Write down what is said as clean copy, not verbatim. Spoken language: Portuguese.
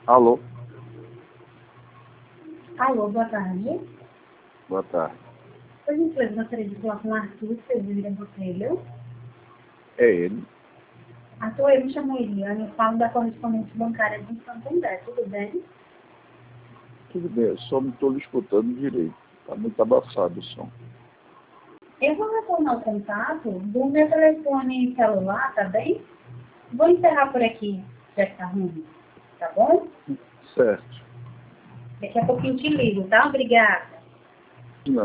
Alô? Alô, boa tarde. Boa tarde. Por gentileza, gostaria de falar com o Arthur Cezília Botelho. É ele? Arthur, eu me chamo Eliane, eu falo da correspondente bancária de Santander, tudo bem? Tudo bem, eu só não estou lhe escutando direito. Está muito abafado o som. Eu vou retornar o contato do meu telefone celular, tá bem? Vou encerrar por aqui, já que tá ruim, tá bom? Certo. Daqui a pouquinho te ligo, tá? Obrigada.